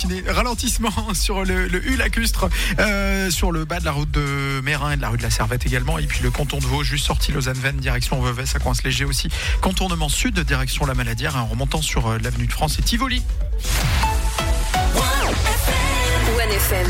matinée. Ralentissement sur le U lacustre, sur le bas de la route de Mérin et de la rue de la Servette également. Et puis le canton de Vaud, juste sorti Lausanne-Vennes, direction Vevey, ça coince léger aussi. Contournement sud, direction la Maladière, en remontant sur l'avenue de France et Tivoli. One FM.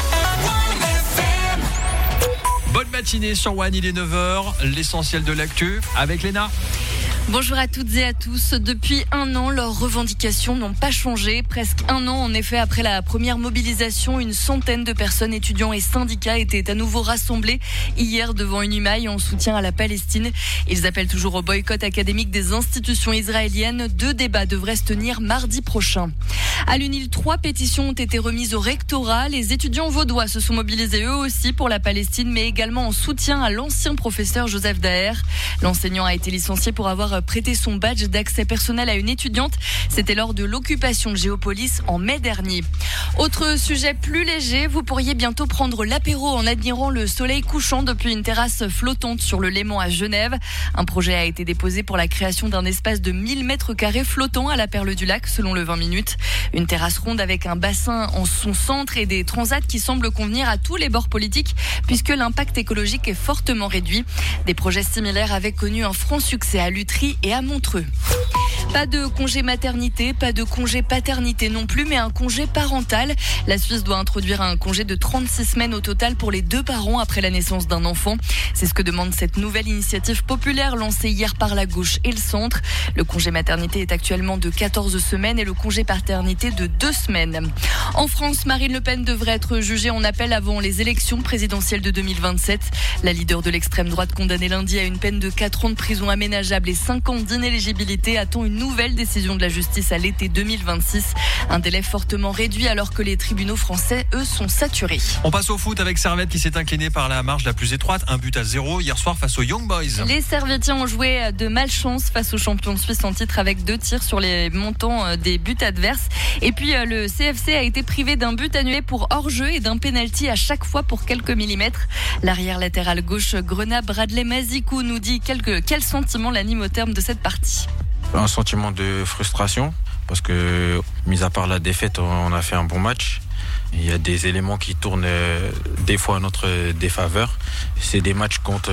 Bonne matinée sur One, il est 9h, l'essentiel de l'actu avec Léna. Bonjour à toutes et à tous. Depuis un an, leurs revendications n'ont pas changé. Presque un an, en effet, après la première mobilisation, une centaine de personnes, étudiants et syndicats étaient à nouveau rassemblés hier devant une humaille en soutien à la Palestine. Ils appellent toujours au boycott académique des institutions israéliennes. 2 débats devraient se tenir mardi prochain. À l'UNIL, 3 pétitions ont été remises au rectorat. Les étudiants vaudois se sont mobilisés eux aussi pour la Palestine, mais également en soutien à l'ancien professeur Joseph Daher. L'enseignant a été licencié pour avoir prêté son badge d'accès personnel à une étudiante. C'était lors de l'occupation de Géopolis en mai dernier. Autre sujet plus léger, vous pourriez bientôt prendre l'apéro en admirant le soleil couchant depuis une terrasse flottante sur le Léman à Genève. Un projet a été déposé pour la création d'un espace de 1000 mètres carrés flottant à la Perle du Lac, selon le 20 minutes. Une terrasse ronde avec un bassin en son centre et des transats qui semblent convenir à tous les bords politiques puisque l'impact écologique est fortement réduit. Des projets similaires avaient connu un franc succès à Lutry et à Montreux. Pas de congé maternité, pas de congé paternité non plus, mais un congé parental. La Suisse doit introduire un congé de 36 semaines au total pour les 2 parents après la naissance d'un enfant. C'est ce que demande cette nouvelle initiative populaire lancée hier par la gauche et le centre. Le congé maternité est actuellement de 14 semaines et le congé paternité de 2 semaines. En France, Marine Le Pen devrait être jugée en appel avant les élections présidentielles de 2027. La leader de l'extrême droite condamnée lundi à une peine de 4 ans de prison aménageable et 5 ans d'inéligibilité attend une nouvelle décision de la justice à l'été 2026. Un délai fortement réduit alors que les tribunaux français, eux, sont saturés. On passe au foot avec Servette qui s'est incliné par la marge la plus étroite, 1-0 hier soir face aux Young Boys. Les Servettiens ont joué de malchance face aux champions suisses en titre avec 2 tirs sur les montants des buts adverses. Et puis le CFC a été privé d'un but annulé pour hors-jeu et d'un pénalty à chaque fois pour quelques millimètres. L'arrière latéral gauche Grenat Bradley Mazikou nous dit quel sentiment l'anime au terme de cette partie. Un sentiment de frustration parce que, mis à part la défaite, on a fait un bon match. Il y a des éléments qui tournent des fois à notre défaveur. C'est des matchs contre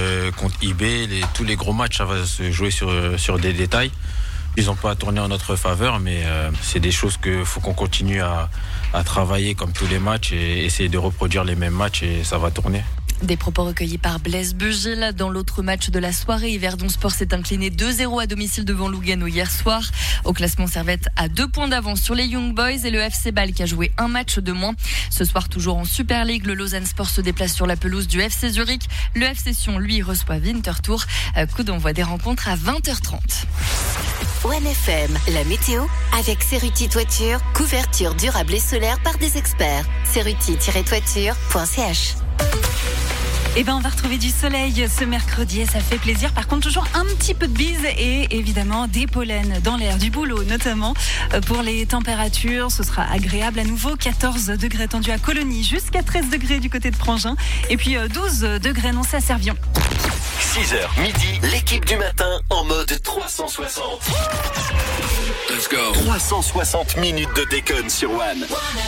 IB. Tous les gros matchs, ça va se jouer sur des détails. Ils n'ont pas tourné en notre faveur, mais c'est des choses qu'il faut qu'on continue à travailler comme tous les matchs et essayer de reproduire les mêmes matchs et ça va tourner. Des propos recueillis par Blaise Bugil. Dans l'autre match de la soirée, Yverdon Sport s'est incliné 2-0 à domicile devant Lugano hier soir. Au classement, Servette a 2 points d'avance sur les Young Boys et le FC Bâle qui a joué un match de moins. Ce soir, toujours en Super League, le Lausanne Sport se déplace sur la pelouse du FC Zurich. Le FC Sion, lui, reçoit Winterthur. Coup d'envoi des rencontres à 20h30. One FM, la météo avec Cerruti Toiture, couverture durable et solaire par des experts. Cerruti-toiture.ch. Eh ben, on va retrouver du soleil ce mercredi et ça fait plaisir. Par contre, toujours un petit peu de bise et évidemment des pollens dans l'air, du boulot notamment. Pour les températures, ce sera agréable à nouveau. 14 degrés attendus à Colonie, jusqu'à 13 degrés du côté de Prangin. Et puis 12 degrés annoncés à Servion. 6h midi, l'équipe du matin en mode 360. Let's go. 360 minutes de déconne sur One.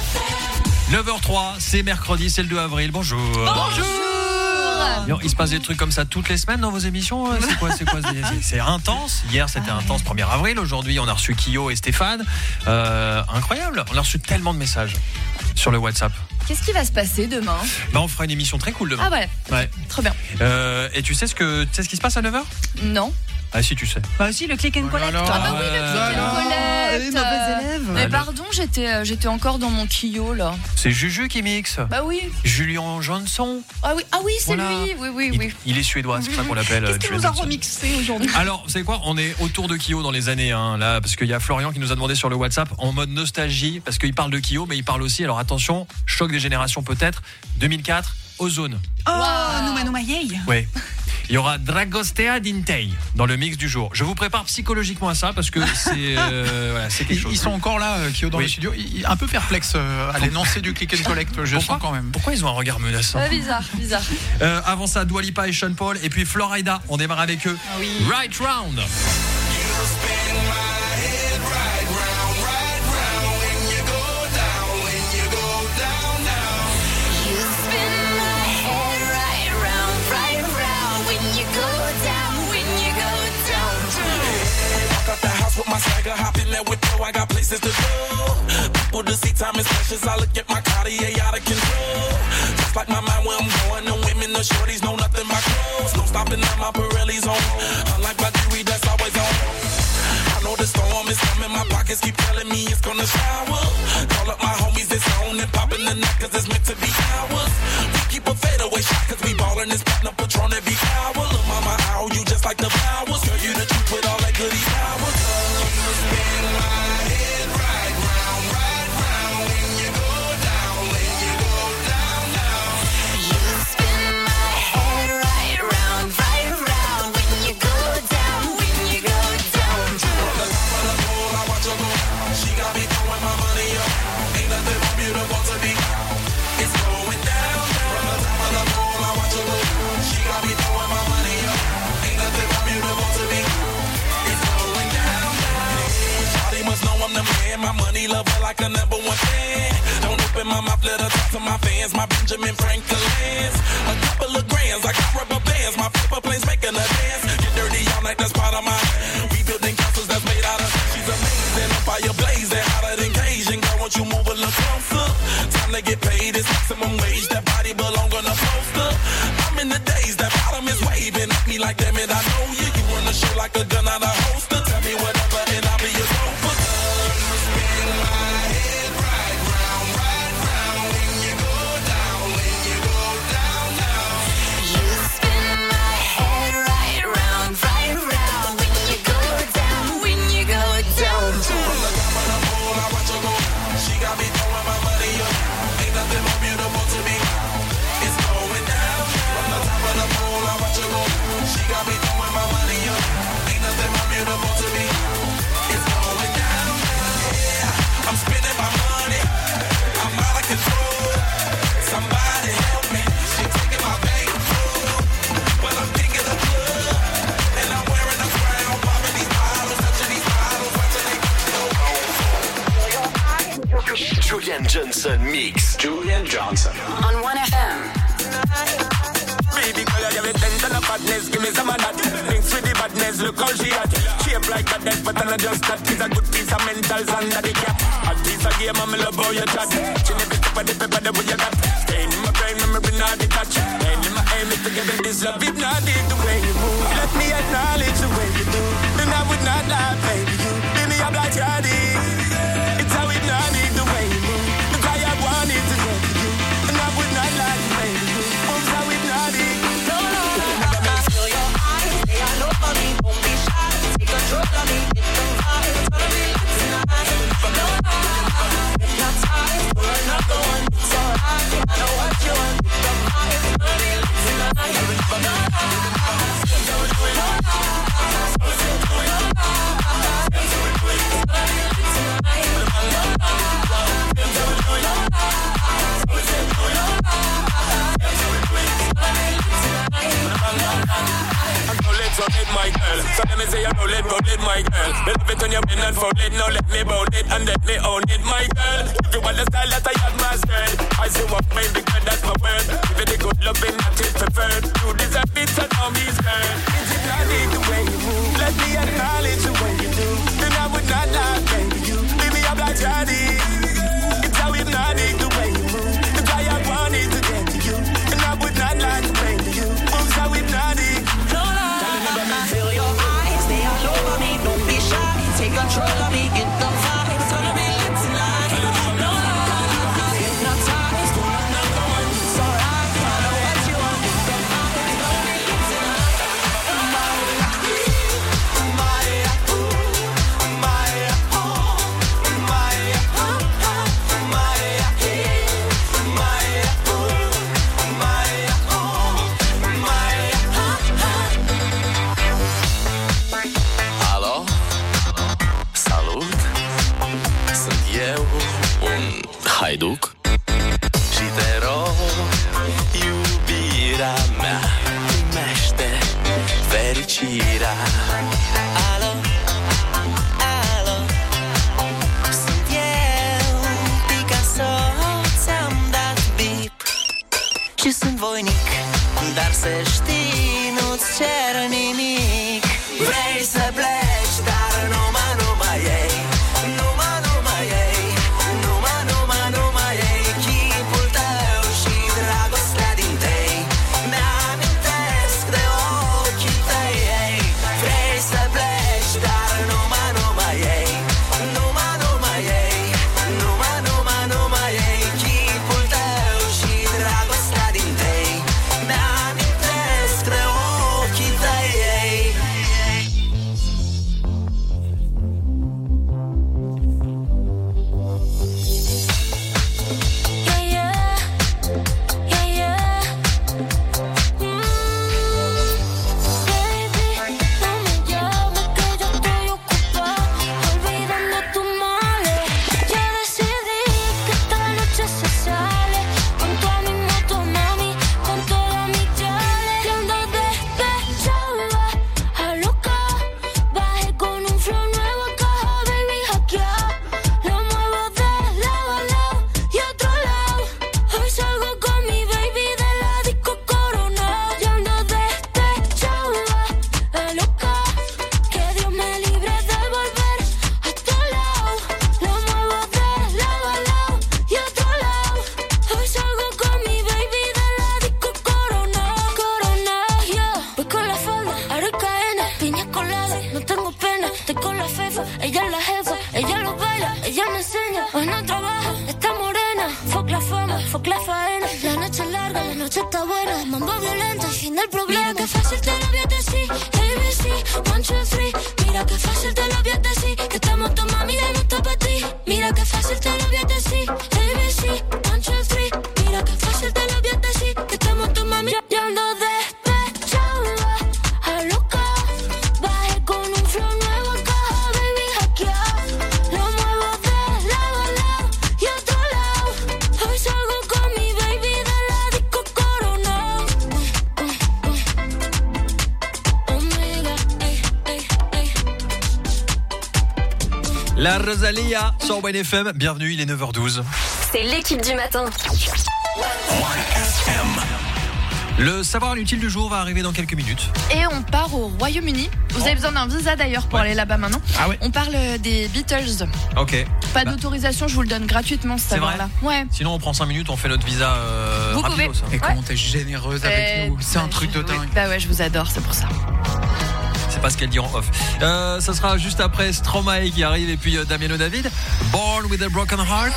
9h03, c'est mercredi, c'est le 2 avril. Bonjour. Bonjour. Il se passe des trucs comme ça toutes les semaines dans vos émissions. C'est quoi c'est intense. Hier c'était intense 1er avril. Aujourd'hui on a reçu Kyo et Stéphane. Incroyable. On a reçu tellement de messages sur le WhatsApp. Qu'est-ce qui va se passer demain ? On fera une émission très cool demain. Ah ouais. Trop bien. Et tu sais ce qui se passe à 9h ? Non. Ah si, tu sais. Bah si, le click and collect. Ah bah oui, le click and collect. Les mauvais élèves. Mais pardon, j'étais encore dans mon Kyo là. C'est Juju qui mixe. Bah oui. Julien Johnson. Ah oui, c'est Voilà. lui. Oui. Il est suédois, c'est pour ça qu'on l'appelle. Qu'est-ce qu'il nous a remixé aujourd'hui ? Alors, vous savez quoi ? On est autour de Kyo dans les années, là, parce qu'il y a Florian qui nous a demandé sur le WhatsApp en mode nostalgie, parce qu'il parle de Kyo, mais il parle aussi, alors attention, choc des générations peut-être, 2004, Ozone. Oh, Numa Yei. Oui. Il y aura Dragostea Dintei dans le mix du jour. Je vous prépare psychologiquement à ça parce que c'est quelque chose. Ils sont encore là, Kyo, dans le studio. Un peu perplexe à l'énoncé du click and collect, je sens quand même. Pourquoi ils ont un regard menaçant ? Bizarre. Avant ça, Dua Lipa et Sean Paul. Et puis Florida, on démarre avec eux. Ah oui. Right Round. I got places to go. People to see, time is precious. I look at my Cartier out of control. Just like my mind where I'm going. The women, the shorties know nothing but clothes. No stopping at my Pirelli's on. Unlike my jewelry, that's always on. I know the storm is coming. My pockets keep telling me it's gonna shower. Call up my homies, it's on and popping the night, cause it's meant to be ours. We keep a fadeaway shot, cause we ballin' this platinum Patron every hour. Look, mama, how you just like the flowers. Girl, you the truth with all that goody power. You spin my head right round, when you go down, when you go down, down. You spin my head right round, when you go down, when you go down. From the top of the pole, I watch her go. She got me throwing my money up. Ain't nothing more beautiful to me. It's going down. From the top of the pole, I watch her go. She got me throwing my money up. Ain't nothing more beautiful to me. It's going down. Shawty must know I'm the man. My money lover like a number one fan. Don't open my mouth, let her talk to my fans. My Benjamin Franklin's. A couple of grands, I got rubber bands. My paper planes making a dance. Get dirty all night, that's part of my. We building castles that's made out of. She's amazing, on fire blazing, hotter than Cajun. Girl, won't you move a little closer? Time to get paid, it's maximum wage. That body belong on a poster. I'm in the days, that bottom is waving at me like, damn it, I know you. You run the show like a gun out of holster. Tell me whatever and I'll be your gopher. You spin my head right round, when you go down, when you go down, down. You spin my head right round, when you go down, when you go down. From the top of the pole, I watch her go. She got me throwing my money up. Ain't nothing more beautiful to me. It's going down. From the top of the pole, I watch her go. She got me throwing my money up. Ain't nothing more beautiful to me. It's going down. Yeah, I'm spending my money. I'm out of control. Somebody help me. She taking my bankroll. Well, I'm thinking the club. And I'm wearing a crown. Popping these bottles, touching these bottles, watching they Julian Johnson Mix. Julian Johnson. On 1FM. Baby girl, you have a tent and a fatness. Give me some of that. Thanks with the badness, look how she at. Shape like a death, but I'm not just that. It's a good piece of mentals under the cap. A piece of game, I'm love how you chat. She never tip of the pepper, the way you got. Staying in my brain, memory not detached. And in my aim is to give it this love. If not, it's the way you move. Let me acknowledge the way you do. Then I would not lie, baby. You give me a black body. It's how it not need the way you move. The guy I wanted to get to you. And I would not lie, baby. You moves how it not need. Feel your eyes, they all over me. Don't be shy, take control of me. Get the vibe, it's gonna be lit tonight. No lie, hypnotized, pull another one. It's alright, I know what you want. Get the vibe, it's gonna be lit tonight. No lie, don't do it. No lie, don't do it. No lie, don't do it. It's gonna be lit tonight. No lie, don't do it. No lie, don't do it. No lie, don't do it. It's gonna be lit tonight. Roll it, my girl. So let me say you roll it, my girl. Love it when you bend and fold it. Now let me bout it and let me own it, my girl. If you want the style that I have mastered, I say what my big girl, that's my word. Give it a good loving that is preferred. You deserve it, so now me's girl. Is it not the way you move? Let me acknowledge the way you do. Then I would not lie, baby. You give me a black body. It's how hypnotic the way you move. The guy I wanted to get to you. And I would not lie to baby you. Moves how hypnotic. Feel your eyes, they all over me. Don't be shy, take control of me. Get the vibe, it's gonna be lit tonight. No lie, hypnotized, pull another one. It's alright, I know what you want. Get the vibe, it's gonna be lit tonight. haiduc și te rog, iubirea mea, primește fericirea. Alo, alo, sunt eu, Picasso, ți-am dat bip și sunt voinic, dar să știi, nu-ți cer nimic. Vrei să pleci, dar numai ei, numai fue que la faena. La noche larga, la noche está buena. Mambo violento, el fin del problema. Mira que fácil te lo voy a decir. ABC, 1, 2, 3. Mira que fácil te lo voy a decir. Que estamos tu mami y no está para ti. Mira que fácil te lo voy a decir. ABC, 1, 2, 3. Mira que fácil te lo voy a decir. Que estamos tu mami. Yo ando despechada, a loca. Bajé con un flow nuevo acá, baby, hackeado. Lo muevo de lado a lado y otro lado. Hoy salgo con mi baby de la disco Coronado. Omega, ey, ey, ey. La Rosalia sur WNFM. Bienvenue, il est 9h12. C'est l'équipe du matin. Le savoir inutile du jour va arriver dans quelques minutes. Et on part au Royaume-Uni. Vous avez besoin d'un visa d'ailleurs pour aller là-bas maintenant. Ah ouais. On parle des Beatles. Ok. Pas d'autorisation, je vous le donne gratuitement ce C'est vrai savoir-là. Ouais. Sinon, on prend 5 minutes, on fait notre visa Vous rapido, pouvez. ça. Et comment t'es généreuse avec nous. C'est un truc de dingue. Bah ouais, je vous adore, c'est pour ça. C'est pas ce qu'elle dit en off. Ça sera juste après Stromae qui arrive et puis Damiano David. Born with a Broken Heart.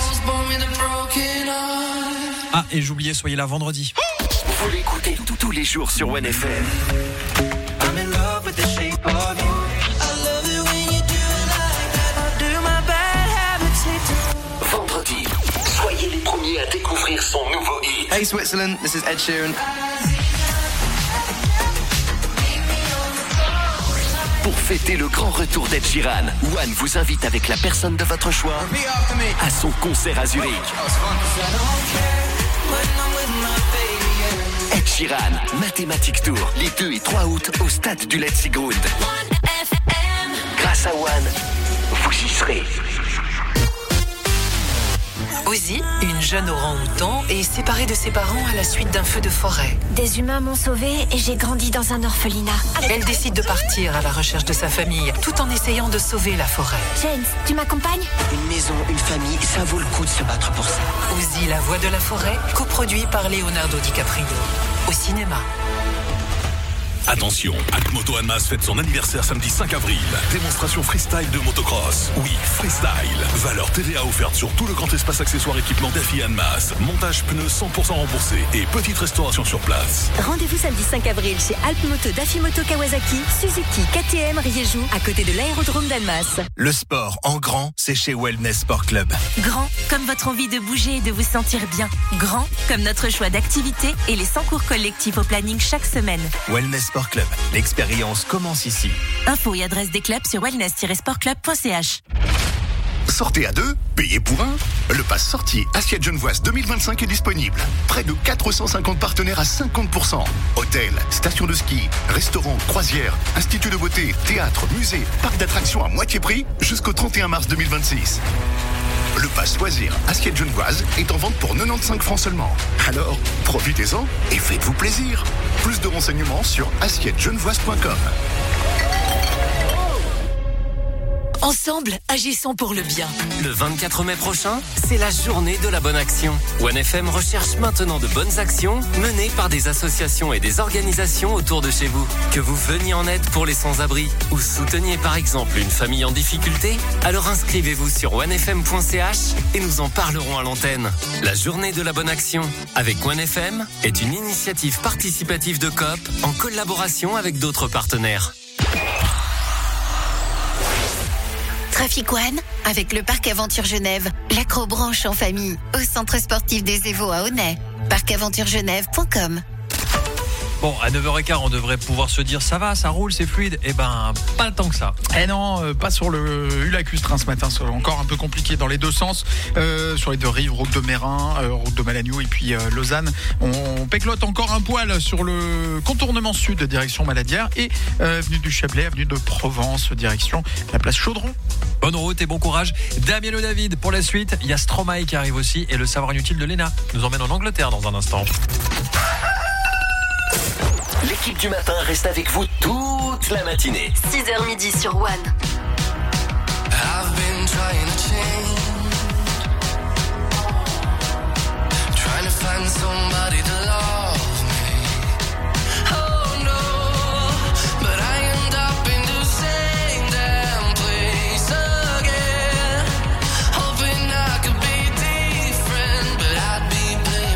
Ah, et j'oubliais, soyez là vendredi. Vous l'écoutez tous les jours sur OneFM. I'm in love with the shape of you. I love it when you do it like that. I do my bad habits need to. Vendredi, soyez les premiers à découvrir son nouveau hit. Hey Switzerland, this is Ed Sheeran. Pour fêter le grand retour d'Ed Sheeran, One vous invite avec la personne de votre choix à son concert à Zurich. Ed Sheeran, Mathématique Tour, les 2 et 3 août au stade du Letzigrund. Grâce à One, vous y serez. Ozzy, une jeune orang-outan, est séparée de ses parents à la suite d'un feu de forêt. Des humains m'ont sauvée et j'ai grandi dans un orphelinat. Elle décide de partir à la recherche de sa famille, tout en essayant de sauver la forêt. James, tu m'accompagnes? Une maison, une famille, ça vaut le coup de se battre pour ça. Ozzy, la voix de la forêt, coproduit par Leonardo DiCaprio. Au cinéma. Attention, Alpmoto Annemasse fête son anniversaire samedi 5 avril. Démonstration freestyle de motocross. Oui, freestyle. Valeur TVA offerte sur tout le grand espace accessoires équipement DAFI Annemasse. Montage pneus 100% remboursé et petite restauration sur place. Rendez-vous samedi 5 avril chez Alpmoto Dafimoto Kawasaki, Suzuki, KTM, Rieju, à côté de l'aérodrome d'Annemasse. Le sport en grand, c'est chez Wellness Sport Club. Grand comme votre envie de bouger et de vous sentir bien. Grand comme notre choix d'activités et les 100 cours collectifs au planning chaque semaine. Wellness Sport Club, l'expérience commence ici. Infos et adresse des clubs sur wellness-sportclub.ch. Sortez à 2, payez pour 1. Le pass sortie Assiette Genevoise 2025 est disponible. Près de 450 partenaires à 50%. Hôtels, stations de ski, restaurants, croisières, instituts de beauté, théâtre, musée, parc d'attractions à moitié prix jusqu'au 31 mars 2026. Le pass loisir Assiette Genevoise est en vente pour 95 francs seulement. Alors, profitez-en et faites-vous plaisir. Plus de renseignements sur assiettegenevoise.com. Ensemble, agissons pour le bien. Le 24 mai prochain, c'est la journée de la bonne action. OneFM recherche maintenant de bonnes actions menées par des associations et des organisations autour de chez vous. Que vous veniez en aide pour les sans-abri ou souteniez par exemple une famille en difficulté, alors inscrivez-vous sur onefm.ch et nous en parlerons à l'antenne. La journée de la bonne action avec OneFM est une initiative participative de Coop en collaboration avec d'autres partenaires. Trafic One, avec le Parc Aventure Genève, l'accrobranche en famille, au centre sportif des Évaux à Aunay. parcaventuregenève.com. Bon, à 9h15, on devrait pouvoir se dire ça va, ça roule, c'est fluide. Eh ben, pas tant que ça. Eh non, pas sur le Ulacus-Train ce matin. C'est encore un peu compliqué dans les deux sens. Sur les deux rives, route de Mérin, route de Malagnou et puis Lausanne. On péclote encore un poil sur le contournement sud, direction Maladière, et avenue du Chablais, avenue de Provence, direction la place Chaudron. Bonne route et bon courage. Damiano David pour la suite. Il y a Stromae qui arrive aussi et le savoir inutile de Léna nous emmène en Angleterre dans un instant. L'équipe du matin reste avec vous toute la matinée. 6h midi sur One. I've been trying to change, trying to find somebody to love me. Oh no, but I end up in the same damn place again, hoping I could be different, but I'd be playing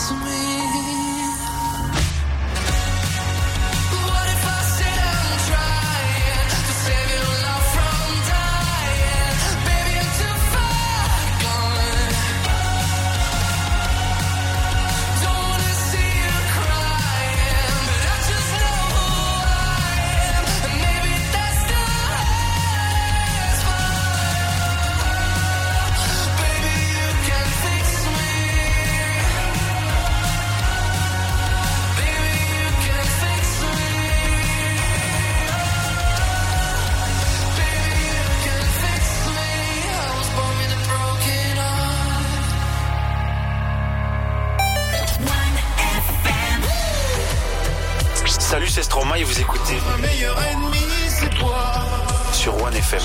fix me? What if I said I'm trying to save your love from dying? Baby, I'm too far gone. Don't wanna see you crying, but I just know who I am, and maybe that's the hardest part. Baby, you can fix me. Baby, you can fix me. Baby, you can fix me. I was born with a broken heart. Salut, c'est Stromae et vous écoutez Ma meilleure ennemie, c'est toi. sur One FM.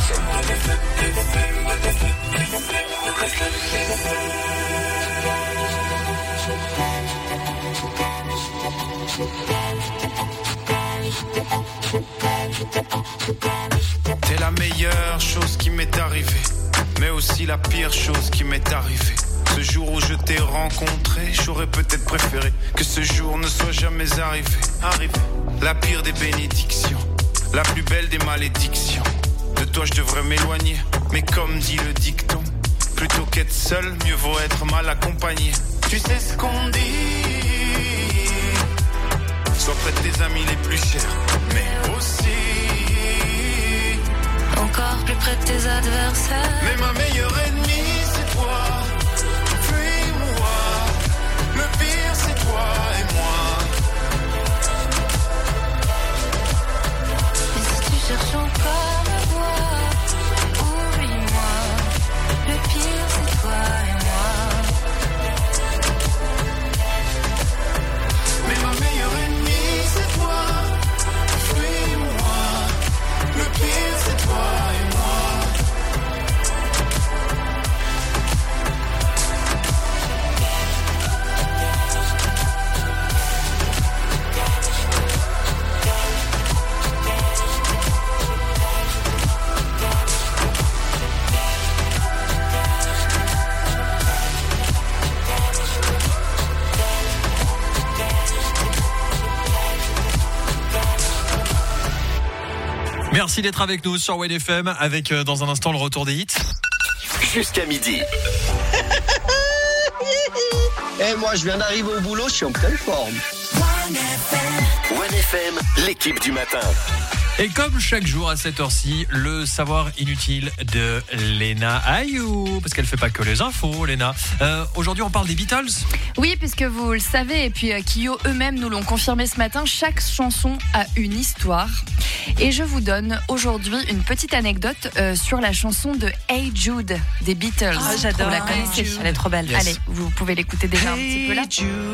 T'es la meilleure chose qui m'est arrivée, mais aussi la pire chose qui m'est arrivée. Ce jour où je t'ai rencontré, j'aurais peut-être préféré que ce jour ne soit jamais arrivé. La pire des bénédictions, la plus belle des malédictions. De toi je devrais m'éloigner, mais comme dit le dicton, plutôt qu'être seul, mieux vaut être mal accompagné. Tu sais ce qu'on dit, sois près de tes amis les plus chers, mais aussi Encore plus près de tes adversaires. mais ma meilleure ennemie, c'est toi. Fuis-moi. Le pire, c'est toi et moi. Et si tu cherches encore à voir, oublie-moi. Le pire, c'est toi et moi. Mais ma meilleure ennemie, c'est toi. Fuis-moi. Le pire, c'est toi et moi. Merci d'être avec nous sur One FM avec dans un instant le retour des hits. Jusqu'à midi. Eh, moi, je viens d'arriver au boulot, je suis en pleine forme. One FM, l'équipe du matin. Et comme chaque jour à cette heure-ci, le savoir inutile de Léna Ayou, parce qu'elle fait pas que les infos, Léna. Aujourd'hui, on parle des Beatles. Oui, puisque vous le savez, et puis Kyo eux-mêmes nous l'ont confirmé ce matin, chaque chanson a une histoire. Et je vous donne aujourd'hui une petite anecdote sur la chanson de Hey Jude des Beatles. Ah, j'adore. Vous la connaissez? Elle est trop belle. Yes. Allez, vous pouvez l'écouter déjà un petit peu là.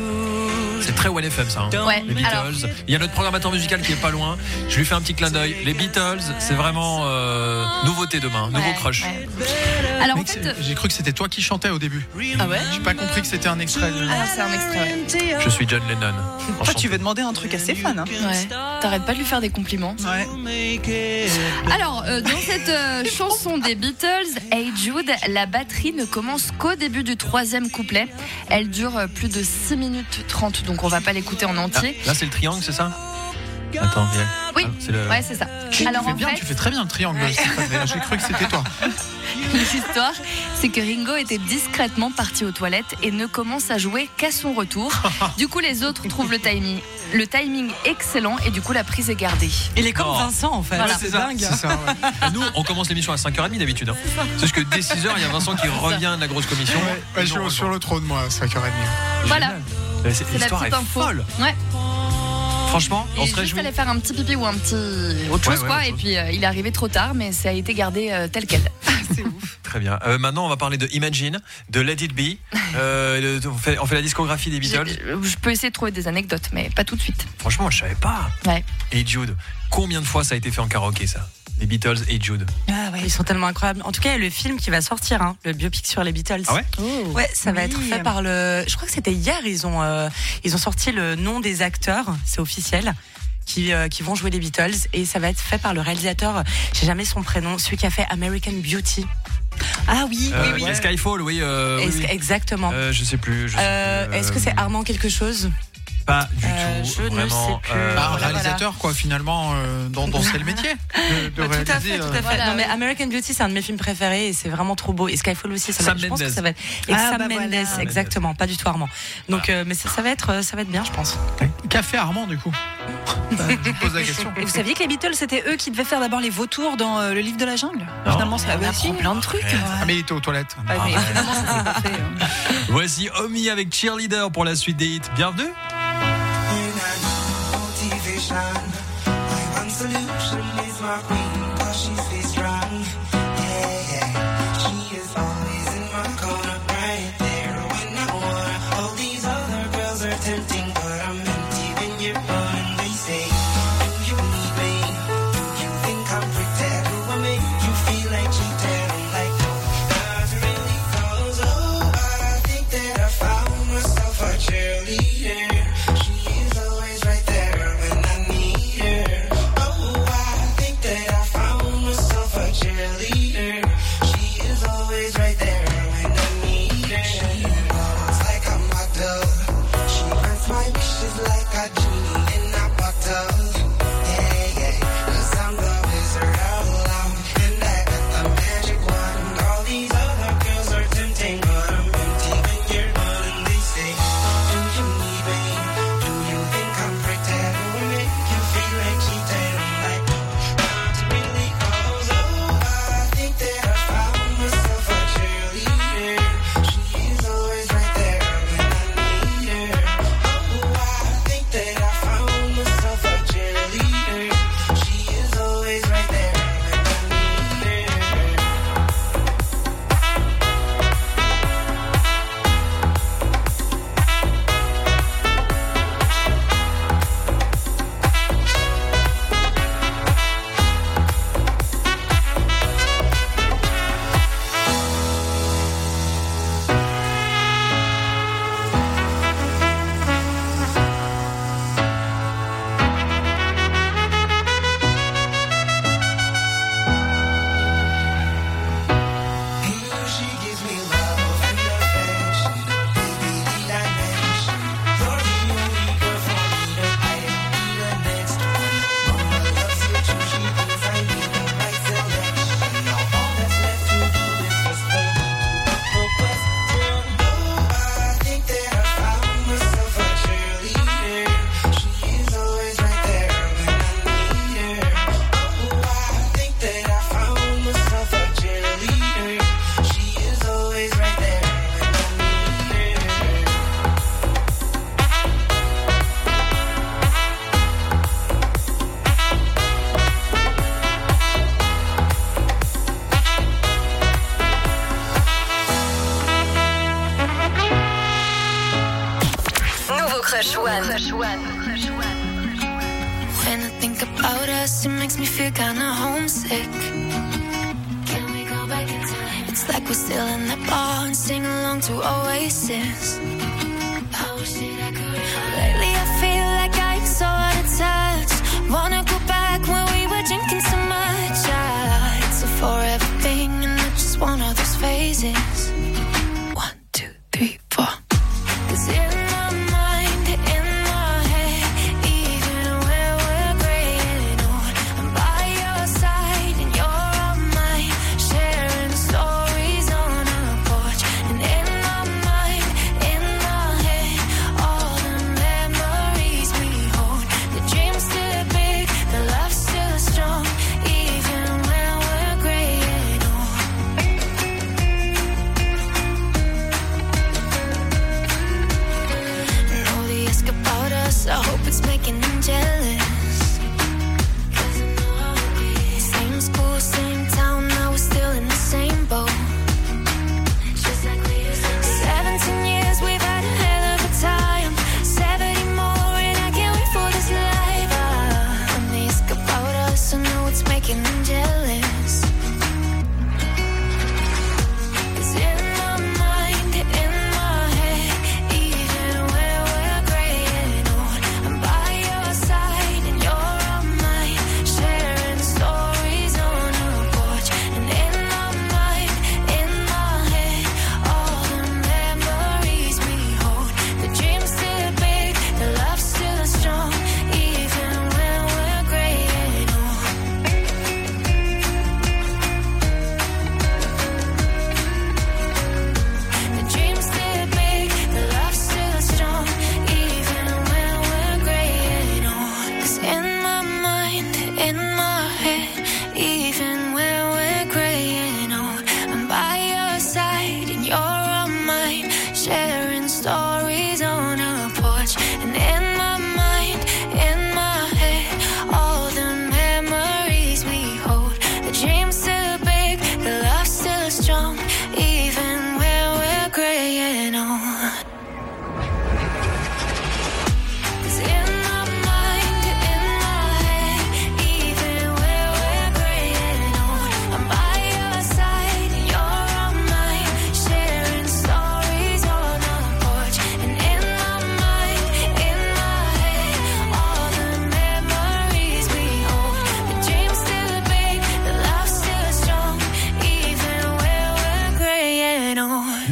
C'est très One FM ça, hein. Ouais, Les Beatles. alors- Il y a notre programmateur musical qui est pas loin. Je lui fais un petit clin d'œil. Les Beatles, c'est vraiment nouveauté demain, nouveau crush. Alors, Mec, j'ai cru que c'était toi qui chantais au début. Ah ouais? J'ai pas compris que c'était un extrait. Ah, c'est un extrait. Ouais. Je suis John Lennon. Toi, tu veux demander un truc à Stéphane, hein? Ouais. T'arrêtes pas de lui faire des compliments. Ouais. Alors, dans cette chanson des Beatles, Hey Jude, la batterie ne commence qu'au début du 3e couplet. Elle dure plus de 6 minutes 30, donc on va pas l'écouter en entier. Là, c'est le triangle, c'est ça? Attends, viens. Oui, c'est le... ouais, c'est ça. Alors Tu fais bien, tu fais très bien le triangle. Stéphane. J'ai cru que c'était toi. l'histoire, c'est que Ringo était discrètement parti aux toilettes et ne commence à jouer qu'à son retour. Du coup, les autres trouvent le timing excellent et du coup, la prise est gardée. Il est comme Oh. Vincent, en fait. Voilà. C'est dingue. C'est ça, ouais. Et nous, on commence l'émission à 5h30 d'habitude. Hein. C'est juste que dès 6h, il y a Vincent qui revient de la grosse commission. Ouais, je suis sur le trône, moi, à 5h30. Voilà, C'est c'est la l'histoire petite est info. folle. Ouais. Franchement, on Et se juste réjouit. allait faire un petit pipi ou un petit autre chose, Ouais, quoi. autre Et chose. puis, il est arrivé trop tard, mais ça a été gardé tel quel. Très bien. Maintenant, on va parler de Imagine, de Let It Be. On fait la discographie des Beatles. Je peux essayer de trouver des anecdotes, mais pas tout de suite. Franchement, je savais pas. Ouais. Et Jude, combien de fois ça a été fait en karaoké, ça? Les Beatles et Jude. Ah ouais, ils sont tellement incroyables. En tout cas, il y a le film qui va sortir, hein, le biopic sur les Beatles. Ah ouais? Ouais, ça va être fait par le. Je crois que c'était hier. Ils ont sorti le nom des acteurs, c'est officiel, qui vont jouer les Beatles, et ça va être fait par le réalisateur. J'ai jamais son prénom, celui qui a fait American Beauty. Ah oui, oui. Skyfall, oui. Exactement. Je sais plus. Est-ce que c'est Armand quelque chose? Pas du tout. Je vraiment, ne sais plus. Un réalisateur, quoi, finalement, dont c'est le métier de réaliser. Tout à fait. Voilà, non, mais American Beauty, c'est un de mes films préférés et c'est vraiment trop beau. Et Skyfall aussi, je pense que ça va être. Et Sam Mendes, exactement, pas du tout Armand. Donc, mais ça va être bien, je pense. Qu'a fait Armand, du coup? Je vous pose la question. Et vous saviez que les Beatles, c'était eux qui devaient faire d'abord les vautours dans le livre de la jungle. Finalement, ça apprend plein de trucs. Ah, mais il était aux toilettes. Mais finalement, ça s'est pas fait. Voici Omi avec Cheerleader pour la suite des hits. Bienvenue. My one solution is my queen, 'cause she stays strong. Yeah. She is always in my corner, right there when I want. All these other girls are tempting, but I'm empty when you're gone. And they say, do you need me? Do you think I'm pretend? Do I make you feel like cheating? I'm like, not really, 'cause I think that I found myself a cheerleader. She is always right there when I need her. Oh, I think that I found myself a cheerleader. She is always right there when I need her. She loves like a model. She grants my wishes like a genie in a bottle. Yeah, 'cause I'm the wizard of love, and I got the magic wand. All these other girls are tempting, but I'm empty when you're gone. And they say, do you need me? Do you think I'm pretend? Do I make you feel like cheating? I'm like, not really, 'cause I think that I found myself a cheerleader. She is always right there when I need her. Oh, I think that I found myself a cheerleader. She is always right there when I need her. She gives me love and affection, baby, dimension. You're the only girl for me to be the next one. Mama loves you too, she thinks I need the right selection. Now all that's left to do is just wait for question. Oh, I think that I found myself a cheerleader. She is always right there when I need her. Oh, I think that I found myself a cheerleader. She is always right there when I need her. Nouveau Crush One. When I think about us, it makes me feel kinda homesick. Can we go back in time? It's like we're still in that bar and sing along to Oasis. I wish that I could. Lately I feel like I'm so out of touch. Wanna go back when we were drinking so much. It's a forever thing and I just want all those phases. 1, 2, 3, 4. 'Cause in my mind, in my head, even when we're graying old, I'm by your side and you're on mine, sharing stories on our porch. And in my mind, in my head, all the memories we hold. The dream's still big, the love's still strong, even when we're graying old. Know they ask about us, I hope it's making them jealous. 'Cause I know how it is. Same school, same town, now we're still in the same boat. Just like we used to be. 17 years, we've had a hell of a time. 70 more, and I can't wait for this life. When they ask about us, I know it's making them jealous. 'Cause in my mind, in my head, even when we're graying old, I'm by your side.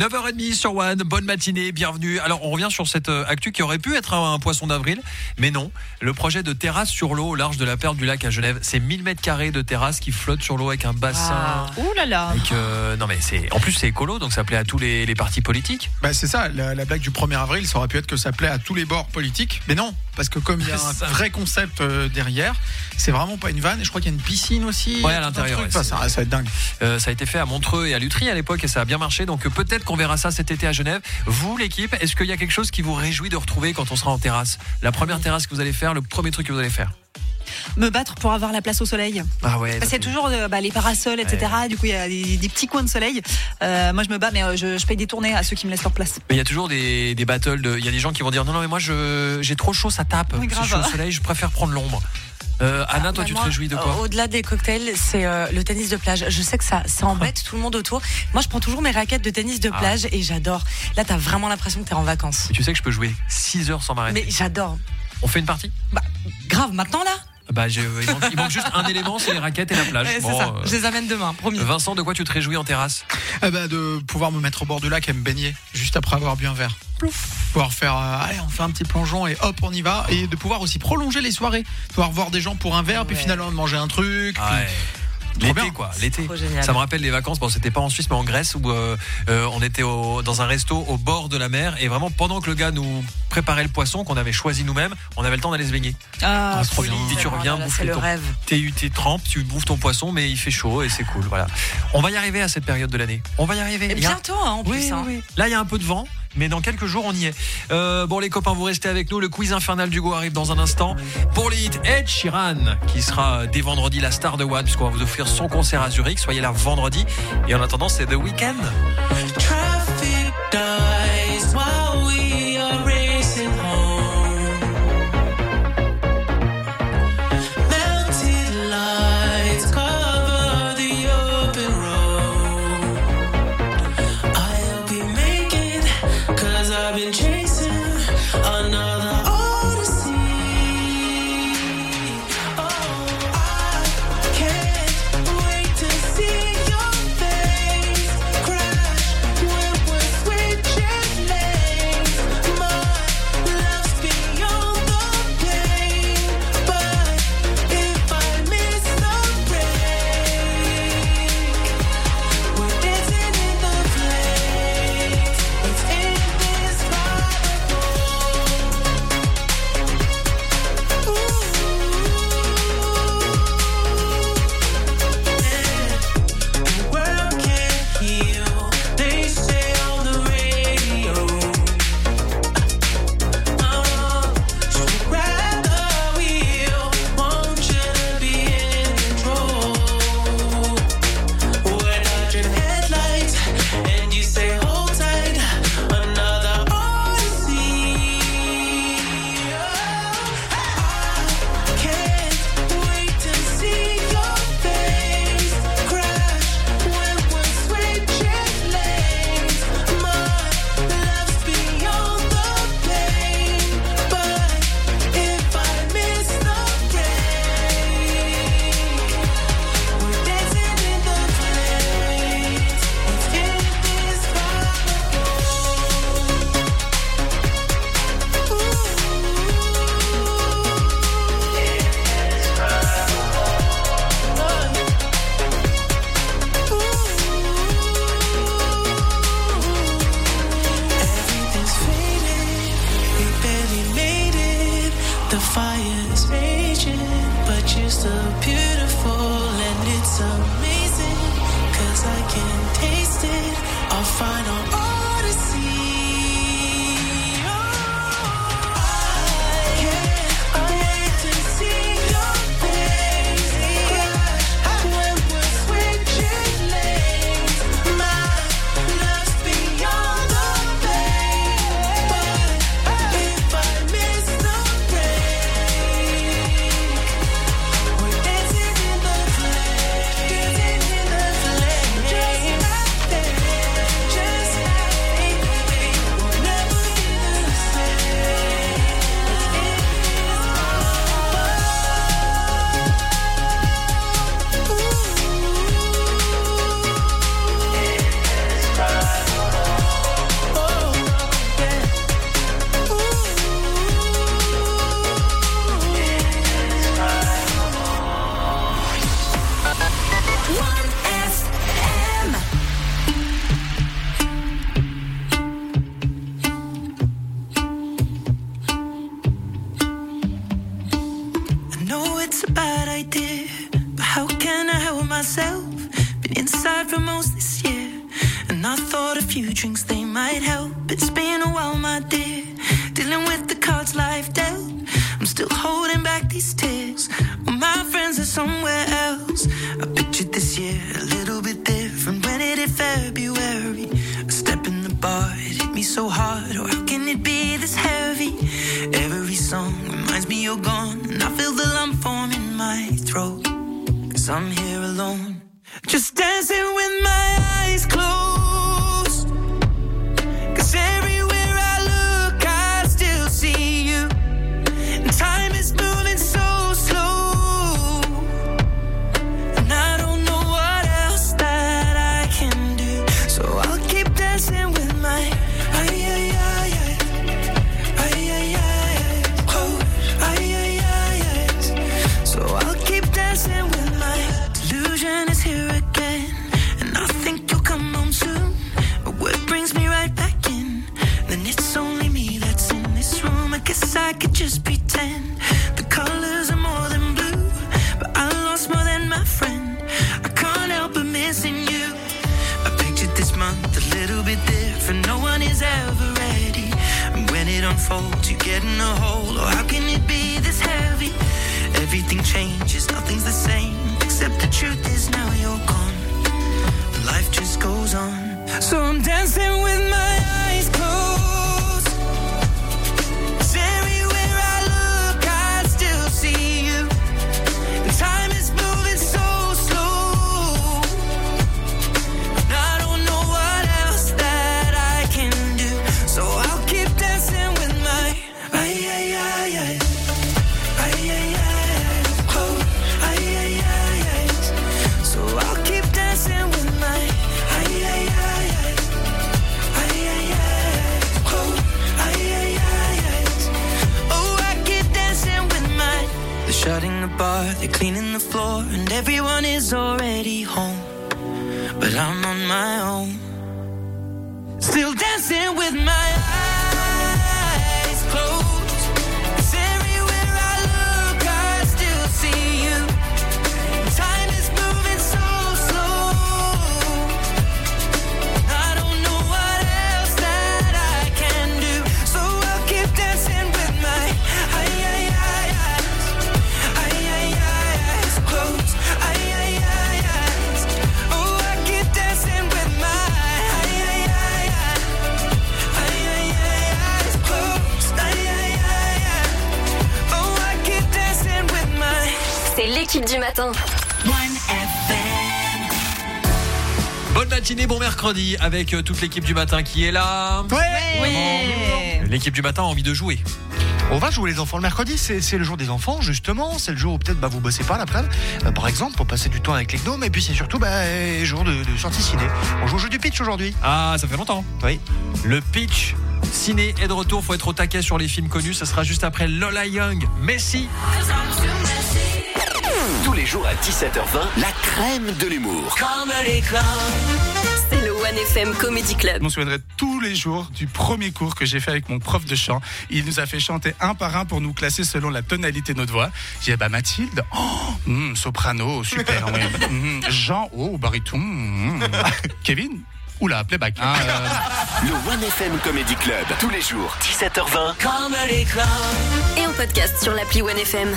9h30 sur One, bonne matinée, bienvenue. Alors on revient sur cette actu qui aurait pu être un poisson d'avril, mais non. Le projet de terrasse sur l'eau au large de la Perle du Lac à Genève, c'est 1000 m² de terrasse qui flotte sur l'eau avec un bassin. Ouh là là. Non mais en plus c'est écolo, donc ça plaît à tous les partis politiques. Bah c'est ça, la blague du 1er avril, ça aurait pu être que ça plaît à tous les bords politiques, mais non, parce que comme il y a un vrai concept derrière, c'est vraiment pas une vanne, et je crois qu'il y a une piscine aussi. Ouais, à l'intérieur. Ça va être dingue. Ça a été fait à Montreux et à Lutry à l'époque et ça a bien marché, donc peut-être qu'on verra ça cet été à Genève. Vous l'équipe, est-ce qu'il y a quelque chose qui vous réjouit de retrouver quand on sera en terrasse? La première terrasse que vous allez faire, le premier truc que vous allez faire? Me battre pour avoir la place au soleil. Ah ouais. C'est toujours les parasols, etc. Ouais. Du coup, il y a des petits coins de soleil. Moi, je me bats, mais je paye des tournées à ceux qui me laissent leur place. Mais il y a toujours des battles. Il y a des gens qui vont dire non, mais moi, j'ai trop chaud, ça tape. Si je suis au soleil, je préfère prendre l'ombre. Anna, toi, tu te réjouis de quoi? Au-delà des cocktails, c'est le tennis de plage. Je sais que ça embête tout le monde autour. Moi, je prends toujours mes raquettes de tennis de plage et j'adore. Là, t'as vraiment l'impression que t'es en vacances. Et tu sais que je peux jouer 6 heures sans m'arrêter. Mais j'adore. On fait une partie? Grave, maintenant là? Il manque juste un élément, c'est les raquettes et la plage. Ouais, c'est ça. Je les amène demain, promis. Vincent, de quoi tu te réjouis en terrasse? De pouvoir me mettre au bord du lac et me baigner juste après avoir bu un verre. Pouvoir faire allez, on fait un petit plongeon et hop on y va, et de pouvoir aussi prolonger les soirées, pouvoir voir des gens pour un verre, puis finalement manger un truc. L'été quoi, l'été. Ça me rappelle les vacances. Bon, c'était pas en Suisse mais en Grèce où on était dans un resto au bord de la mer et vraiment pendant que le gars nous préparait le poisson qu'on avait choisi nous-mêmes, on avait le temps d'aller se baigner. C'est trop bien. Et tu reviens bouffer le rêve. T'es trempes, tu bouffes ton poisson mais il fait chaud et c'est cool. Voilà. On va y arriver à cette période de l'année. On va y arriver. Et bientôt en plus. Oui. Là il y a un peu de vent. Mais dans quelques jours, on y est. Bon, les copains, vous restez avec nous. Le quiz infernal d'Hugo arrive dans un instant. Pour les hits, Ed Sheeran, qui sera dès vendredi la star de One, puisqu'on va vous offrir son concert à Zurich. Soyez là vendredi. Et en attendant, c'est The Weeknd. Traffic dies while we are racing home. Melted lights cover the open road. I'll be making, 'cause I've been chasing another odyssey. Oh, I can't wait to see your face crash when we're switching lanes. My love's beyond the pain, but if I miss the break, we're dancing in the flames. It's indescribable. The world can't heal, they say on the radio. So grab the wheel, won't you be in control? We're dodging headlights, and you say hold tight, another odyssey. I can't wait to see your face crash when we're switching lanes. My love's beyond the pain, but if I miss the break, we're dancing in the flames. It's indescribable. Everything's faded, we barely made it. The fire is raging, but you're still beautiful and it's amazing, 'cause I can taste it, our final odyssey. I can't wait to see your face crash when we're switching lanes. My love's beyond the pain, but if I miss the break, we're dancing in the flames, dancing in the flames, just like that, just like know it's a bad idea, but how can I help myself? Been inside for most this year, and I thought a few drinks they might help. It's been a while, my dear, dealing with the cards life dealt. I'm still holding back these tears, well, my friends are somewhere else. I pictured this year a little bit different when it hit February. A step in the bar, it hit me so hard, or how can it be this heavy? Every song reminds me you're gone, and I feel the lump form in my throat, 'cause I'm here alone, just dancing with my eyes closed. 'Cause everywhere I look, I still see you, and time is moving so slow, and I don't know what else that I can do, so I'll keep dancing with my so I'll keep dancing with my delusion is here again, and I think you'll come home soon, but what brings me right back in, then it's only me that's in this room. I guess I could just pretend the colors are more than blue, but I lost more than my friend. I can't help but missing you. I pictured this month a little bit different, no one is ever ready, and when it unfolds you get in a hole, or how can it be this heavy? Everything changes, nothing's the same, except the truth is now you're gone, life just goes on, so I'm dancing with my eyes closed, 'cause everywhere I look I still see you, and time is moving so slow, and I don't know what else that I can do, so I'll keep dancing with my so I'll keep dancing with my oh, I keep dancing with my. They're shutting the bar, they're cleaning the floor, and everyone is already home, but I'm on my own, still dancing with my eyes closed, 'cause everywhere I look I still see you, time is moving so slow, I don't know what else that I can do, so I'll keep dancing with my eyes closed, oh, I keep dancing with my eyes closed, oh, I keep dancing with my. C'est l'équipe du matin. Bonne matinée, bon mercredi avec toute l'équipe du matin qui est là. L'équipe du matin a envie de jouer. On va jouer les enfants le mercredi, c'est le jour des enfants justement, c'est le jour où peut-être vous bossez pas l'après-midi, par exemple pour passer du temps avec les gnomes, et puis c'est surtout jour de sortie ciné. On joue au jeu du pitch aujourd'hui. Ah, ça fait longtemps. Oui. Le pitch ciné est de retour, faut être au taquet sur les films connus, ça sera juste après Lola Young, Messi. Tous les jours à 17h20, la crème de l'humour. Comme l'éclat. C'est le One FM Comedy Club. Je me souviendrai tous les jours du premier cours que j'ai fait avec mon prof de chant. Il nous a fait chanter un par un pour nous classer selon la tonalité de notre voix. J'ai dit, Mathilde, soprano, super. Ouais. Jean, baryton. Kevin, oula, playback. Le One FM Comedy Club, tous les jours, 17h20. Comme l'éclat. Et en podcast sur l'appli One FM.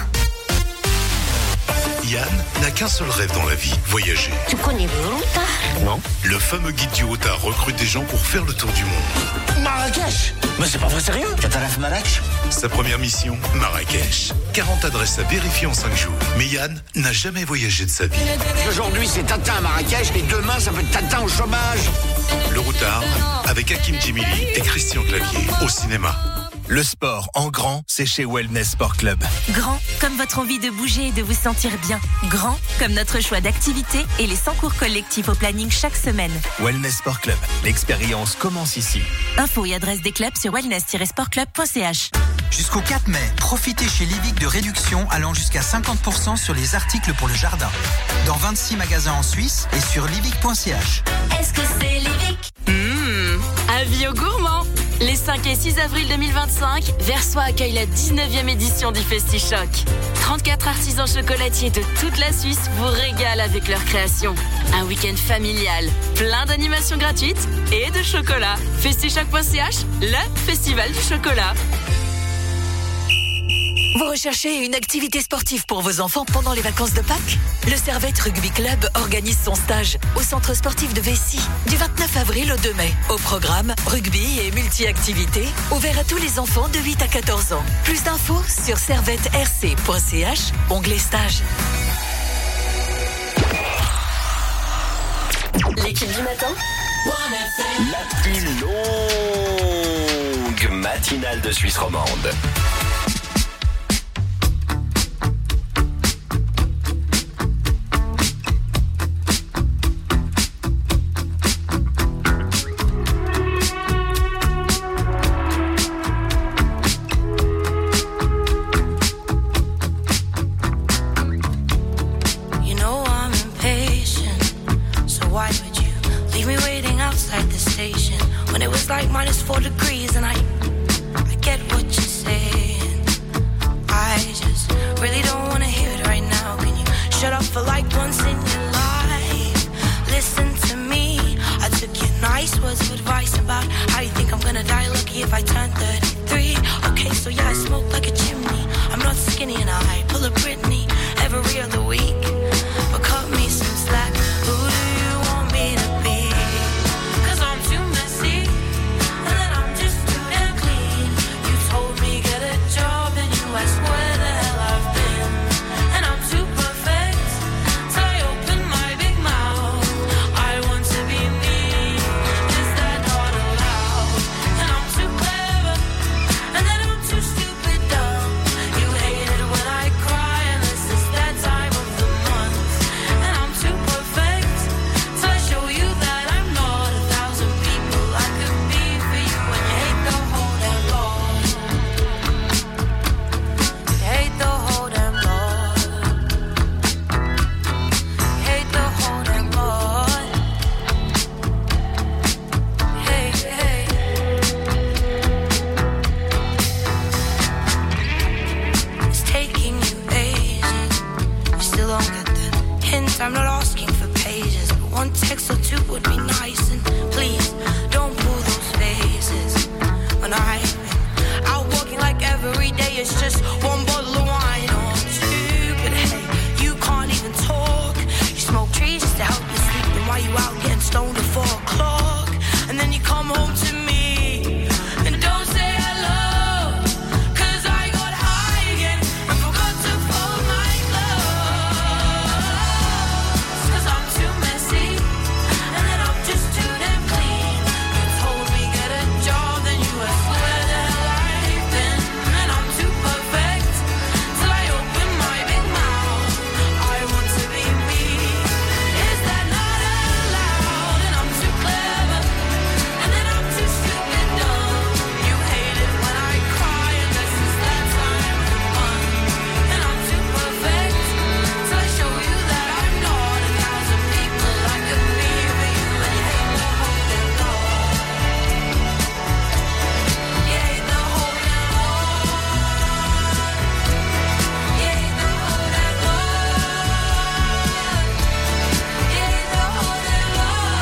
Yann n'a qu'un seul rêve dans la vie, voyager. Tu connais le routard? Non. Le fameux guide du routard recrute des gens pour faire le tour du monde. Marrakech? Mais c'est pas vrai, sérieux? Tu as la Marrakech? Sa première mission, Marrakech. 40 adresses à vérifier en 5 jours. Mais Yann n'a jamais voyagé de sa vie. Aujourd'hui, c'est Tintin à Marrakech et demain, ça peut être Tintin au chômage. Le routard, avec Hakim Djemili et Christian Clavier, au cinéma. Le sport en grand, c'est chez Wellness Sport Club. Grand, comme votre envie de bouger et de vous sentir bien. Grand, comme notre choix d'activités et les 100 cours collectifs au planning chaque semaine. Wellness Sport Club, l'expérience commence ici. Infos et adresse des clubs sur wellness-sportclub.ch. Jusqu'au 4 mai, profitez chez Livic de réductions allant jusqu'à 50% sur les articles pour le jardin. Dans 26 magasins en Suisse et sur livic.ch. Est-ce que c'est Livic? Avis aux gourmands. Les 5 et 6 avril 2025, Versoix accueille la 19e édition du FestiChoc. 34 artisans chocolatiers de toute la Suisse vous régalent avec leurs créations. Un week-end familial, plein d'animations gratuites et de chocolat. FestiChoc.ch, le festival du chocolat. Vous recherchez une activité sportive pour vos enfants pendant les vacances de Pâques ? Le Servette Rugby Club organise son stage au centre sportif de Vessy du 29 avril au 2 mai. Au programme, rugby et multi-activités, ouvert à tous les enfants de 8 à 14 ans. Plus d'infos sur servetterc.ch, onglet stage. L'équipe du matin, la plus longue matinale de Suisse romande. Like -4 degrees and I get what you're saying. I just really don't want to hear it right now. Can you shut up for like once in your life? Listen to me. I took your nice words of advice about how you think I'm gonna die lucky if I turn 33. Okay, so yeah, I smoke like a chimney. I'm not skinny and I pull a Britney every other week. But cut me some slack. Who do you want me to be? 'Cause I'm too messy. I swear the hell I've been, and I'm too perfect till I open my big mouth. I want to be me, is that not allowed? And I'm too clever, and then I'm too stupid dumb. You hate it when I cry, and this is that time of the month. And I'm too perfect till I show you that I'm not 1,000 people I could be for you, and you hate the whole damn lot. Hate the whole damn lot. Hate the whole damn lot. Hey, hey. It's taking you ages. You still don't get the hint. I'm not asking for pages, but one text or two would be nice. And please don't pull those faces when I've been out walking like every day. It's just one bottle of wine or two. But hey, you can't even talk. You smoke trees just to help you sleep. Then why you out getting stoned at 4 o'clock? And then you come home to me and don't say hello. 'Cause I got high again and forgot to fold my clothes. 'Cause I'm too messy and then I'm just too damn clean. You told me get a job, then you were where the hell I've been. And I'm too perfect till I open my big mouth. I want to be me, is that not allowed? And I'm too clever, and then I'm too stupid dumb. You hate it when I cry, and this is that time of the month. And I'm too perfect till I show you that I'm not 1,000 people I could be for you, and you hate the whole damn lot. You hate the whole damn lot. You hate the whole damn lot. You hate the whole damn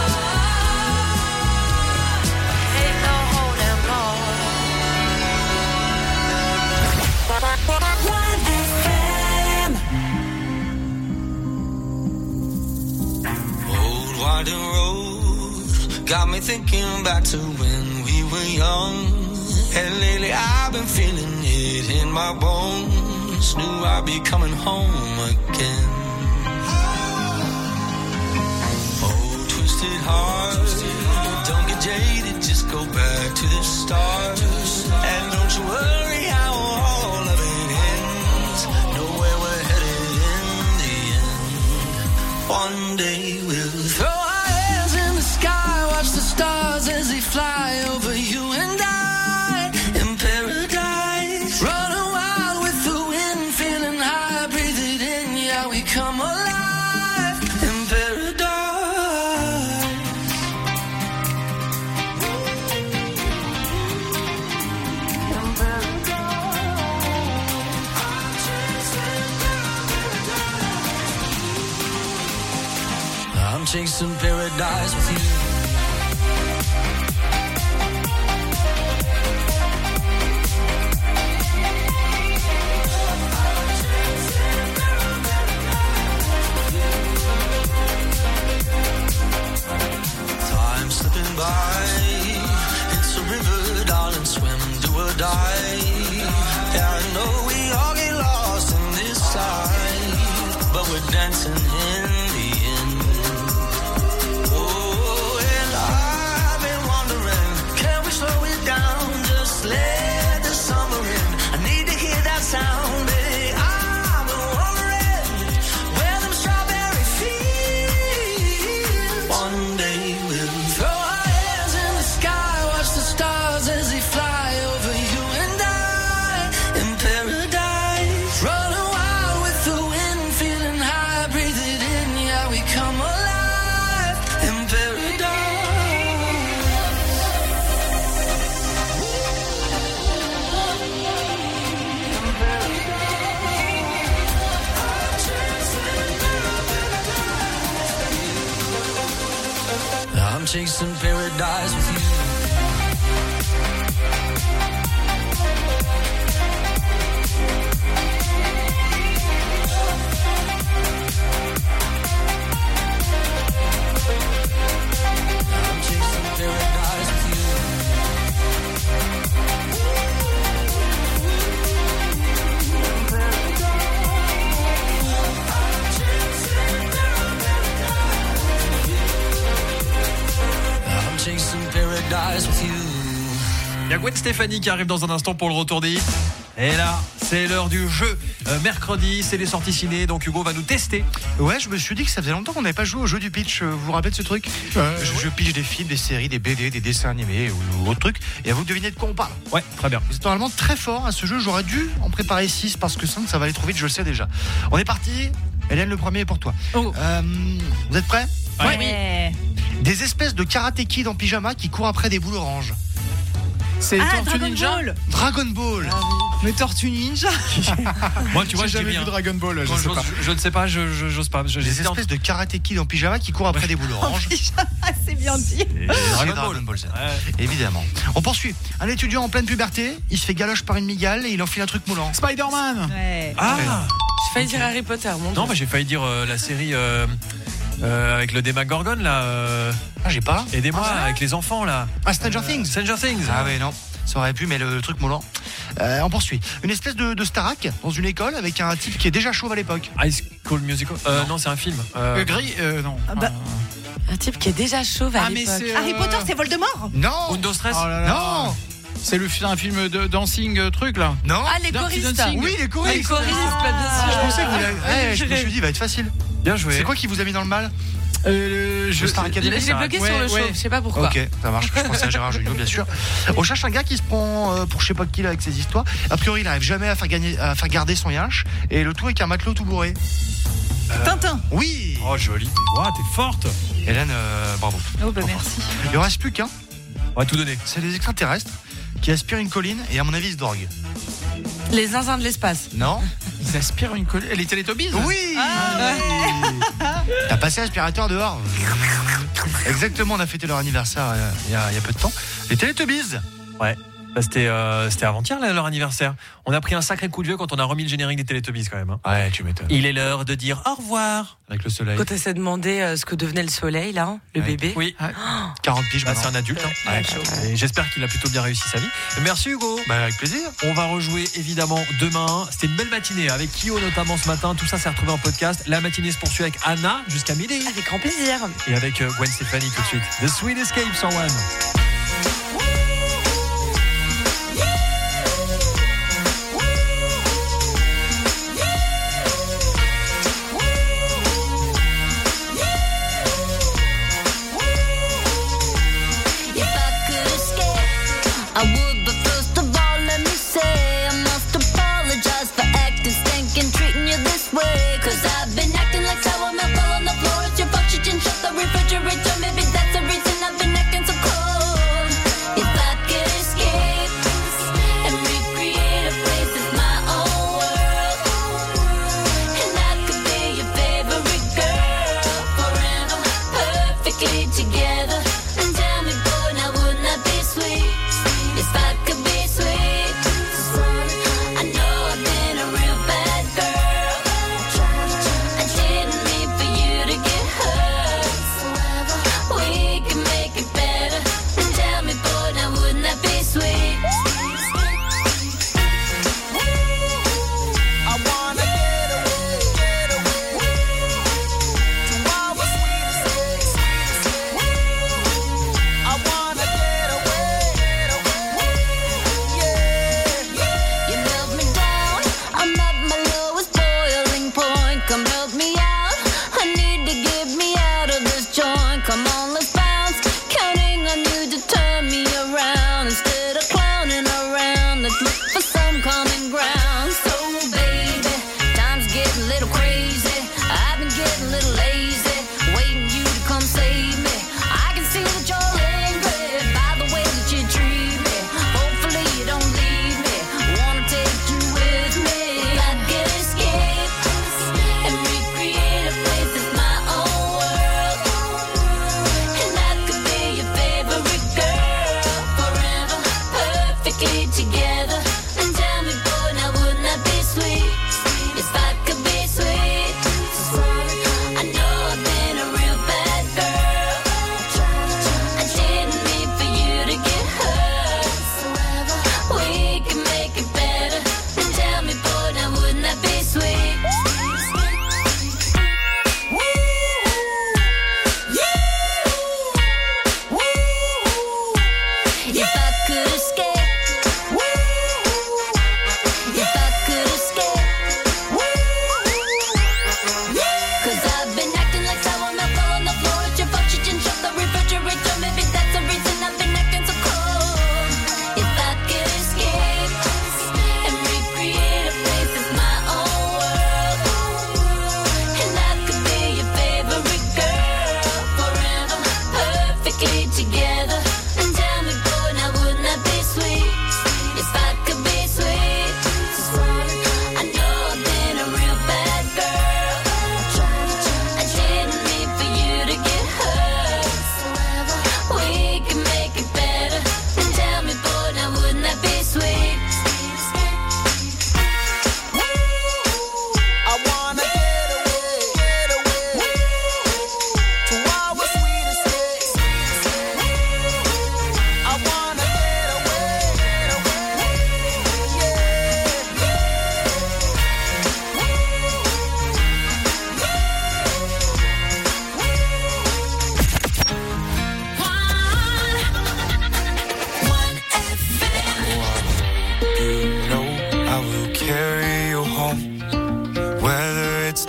lot. Hate the whole damn lot. 1FM. Old winding road got me thinking back to when we were young. And lately I've been feeling it in my bones. Knew I'd be coming home again. Oh, twisted heart, don't get jaded, just go back to the start. And don't you worry how all of it ends. Know where we're headed in the end. One day we'll throw our hands in the sky, watch the stars as they fly over you and I in paradise. Running wild with the wind, feeling high, breathe it in, yeah, we come alive in paradise. chasing paradise with you. Time slipping by. It's a river, darling, swim, do or die. Yeah, I know we all get lost in this tide, but we're dancing in the end. Oh, and I've been wondering, can we slow it down? Just let the summer in. I need to hear that sound. Hey, I've been wondering where them strawberry fields. One day we'll throw our hands in the sky, watch the stars as they fly over you and I in paradise. Running wild with the wind, feeling high, breathe it in, yeah, we come alive in paradise. I'm chasing paradise with you. I'm chasing paradise with you. I'm chasing paradise with you. Il y a Gwen Stefani qui arrive dans un instant pour le retour des hits. Et là, c'est l'heure du jeu. Mercredi, c'est les sorties ciné, donc Hugo va nous tester. Ouais, je me suis dit que ça faisait longtemps qu'on n'avait pas joué au jeu du pitch. Vous vous rappelez de ce truc? Je pitch des films, des séries, des BD, des dessins animés ou autre truc. Et à vous de deviner de quoi on parle. Ouais, très bien. Vous êtes normalement très fort à ce jeu. J'aurais dû en préparer 6 parce que 5, ça va aller trop vite, je le sais déjà. On est parti. Hélène, le premier est pour toi. Oh. Vous êtes prêts? Ouais. Des espèces de karaté kid en pyjama qui courent après des boules oranges. C'est Tortue Dragon Ninja. Ball. Dragon Ball. Mais Tortue Ninja. Moi, tu vois, J'ai je dis jamais rien. vu Dragon Ball, Quand je ne sais pas, j'ose pas. Des espèces de karaté kid en pyjama qui courent après des boules oranges. C'est bien dit. Dragon Ball, ça. Évidemment. On poursuit. Un étudiant en pleine puberté, il se fait galoche par une migale et il enfile un truc moulant. Spider-Man. Ouais. Ah, J'ai failli dire Harry Potter, mon Dieu. non, bah, j'ai failli dire la série avec le Démagorgon là. Ah, j'ai pas. Aidez-moi avec les enfants là. Ah, Stranger Things. Stranger Things. Ah ouais, non. Ça aurait pu, mais le truc moulant. On poursuit. Une espèce de Starac dans une école avec un type qui est déjà chauve à l'époque. High School Musical. Non, c'est un film. Gris, non. Un type qui est déjà chauve à mais l'époque. c'est Harry Potter, c'est Voldemort. Non. Windows Stress. Oh là là. Non. C'est un film de dancing truc là. Non. Ah, les Dirty choristes. Dancing. Oui, les choristes. Les choristes, bien sûr. Je pensais que vous l'avez. Je me suis dit, il va être facile. Bien joué. C'est quoi qui vous a mis dans le mal? Star Academy. J'ai bloqué sur le chauve, je sais pas pourquoi. Ok, ça marche. Je pensais à Gérard Jugnot, bien sûr. On cherche un gars qui se prend pour je sais pas qui là avec ses histoires. A priori, il n'arrive jamais à faire garder son yinche. Et le tout avec un matelot tout bourré. Tintin. Oui. Oh, joli. Wow, t'es forte. Hélène, bravo. Oh, bah merci. Il ne reste plus qu'un. On va tout donner. C'est des extraterrestres qui aspirent une colline et à mon avis ils se droguent. Les zinzins de l'espace. Non. Ils aspirent une colline. Les Teletubbies. Oui. T'as passé l'aspirateur dehors. Exactement, on a fêté leur anniversaire il y a peu de temps. Les Teletubbies. Ouais. Bah, c'était avant-hier là, leur anniversaire. On a pris un sacré coup de vieux quand on a remis le générique des Teletubbies quand même. Hein. Ouais, tu m'étonnes. Il est l'heure de dire au revoir avec le soleil. Quand elle s'est demandé ce que devenait le soleil, là, hein, le bébé. Oui. 40 piges. Bah, c'est un adulte. Hein. Ouais. Et j'espère qu'il a plutôt bien réussi sa vie. Merci Hugo. Bah, avec plaisir. On va rejouer évidemment demain. C'était une belle matinée avec Kyo notamment ce matin. Tout ça s'est retrouvé en podcast. La matinée se poursuit avec Anna jusqu'à midi. Avec grand plaisir. Et avec Gwen Stefani tout de suite. The Sweet Escape sur One. I would, but first of all, let me say I must apologize for acting stank and treating you this way. Cause I've been acting like sour milk all on the floor. It's your fault, you didn't shut the refrigerator. Maybe that's the reason I've been acting so cold.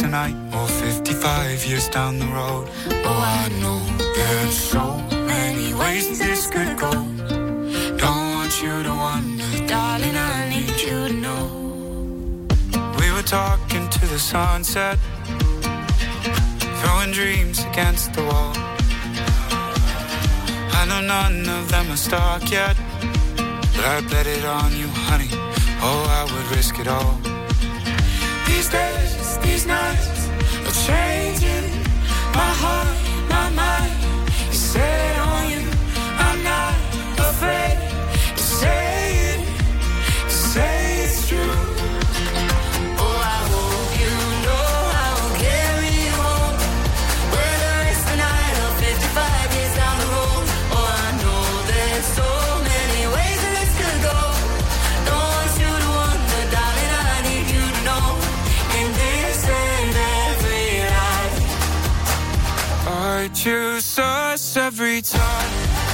tonight or 55 years down the road. Oh, I know there's so many ways this could go. Don't want you to wonder, darling, I need you to know. We were talking to the sunset, throwing dreams against the wall. I know none of them are stuck yet, but I bet it on you, honey. Oh, I would risk it all. These days, these nights are changing. My heart, my mind is set on you. I'm not afraid to say it's true. Oh, I hope you know I will carry you home, whether it's tonight or 55 years down the road. Oh, I know there's so many ways that this could go. Don't want you to wonder, darling, I need you to know. In this and every life, I choose us every time.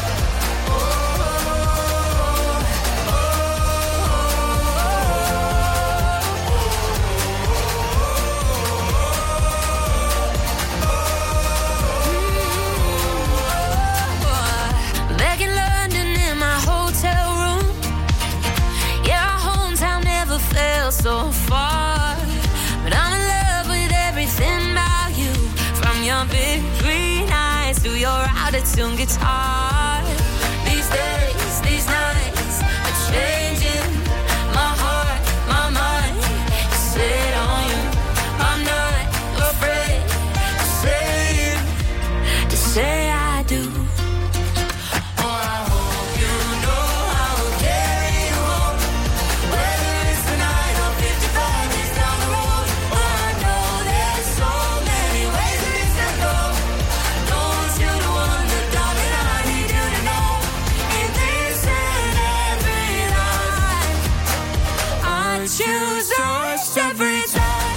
back in London in my hotel room. Yeah, our hometown never felt so far. But I'm in love with everything about you, from your big green eyes to your out-of-tune guitar. These days, these nights are changing. My heart, my mind is set on you. I'm not afraid to say I do. Choose us every time.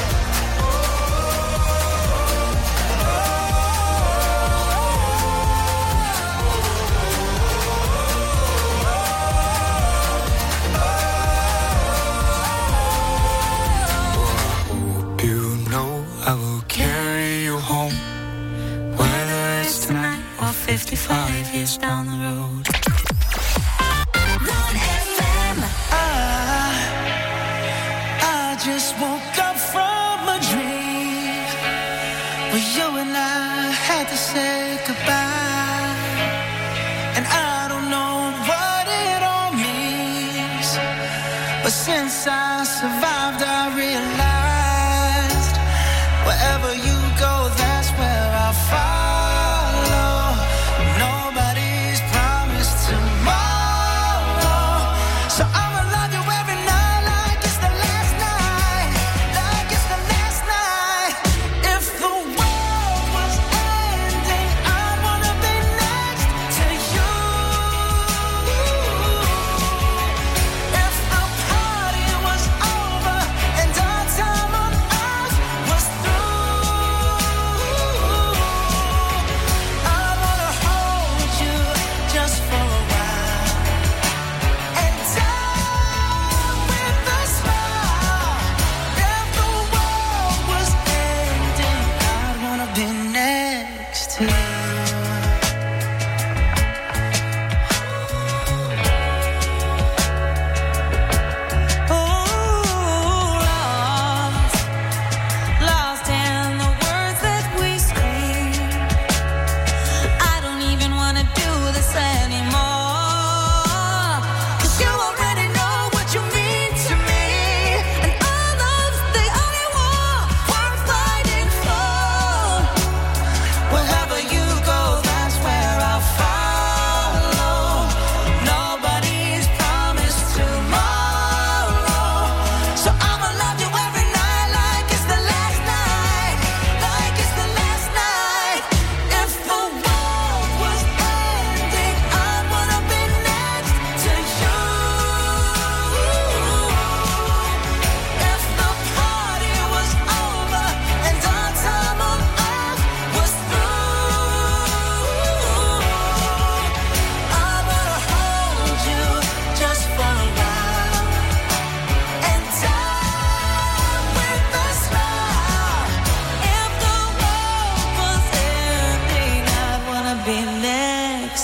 Hope you know I will carry you home, whether it's tonight or 55 years down the road. Just woke up from a dream where you and I had to say goodbye, and I don't know what it all means, but since I survived I realized wherever you go, that's where I'll follow. Nobody's promised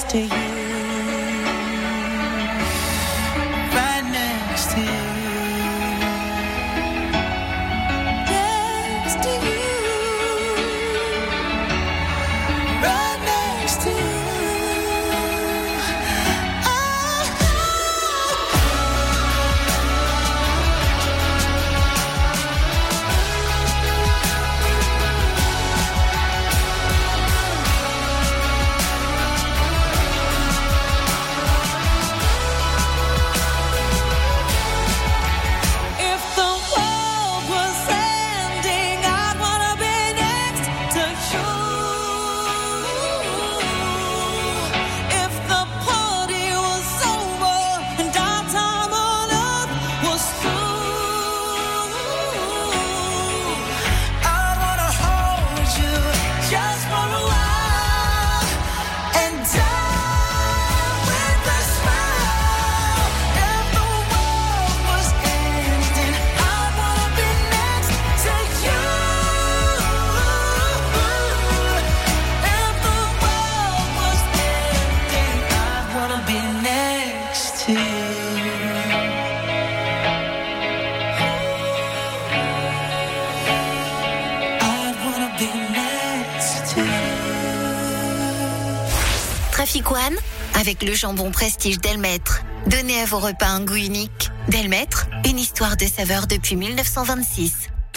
next to you. Right next to you. Next to you. Right next to you. Trafic One, avec le jambon prestige Delmaître. Donnez à vos repas un goût unique. Delmaître, une histoire de saveur depuis 1926.